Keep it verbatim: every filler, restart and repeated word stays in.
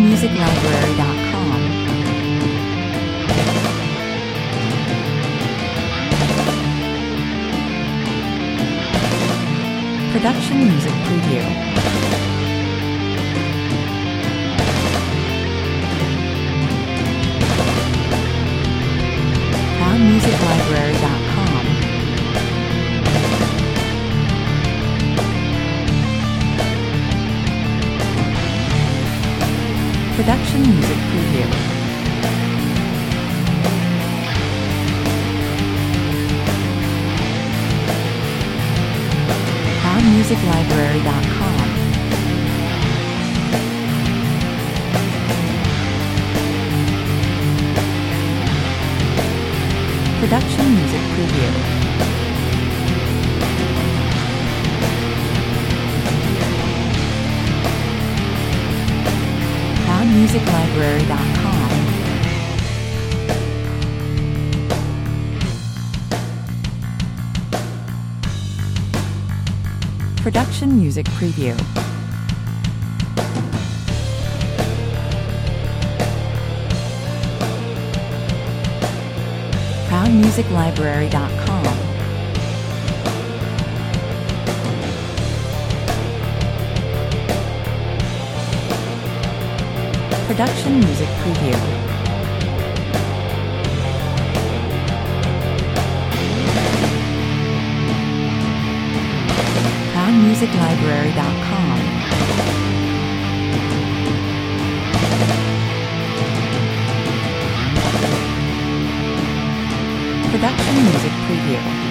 music library dot com. Production Music Preview. Found music library dot com. Production Music Preview. found music library dot com. Production Music Preview. found music library dot com. Production Music Preview. found music library dot com. Production Music Preview. found music library dot com. Production Music Preview.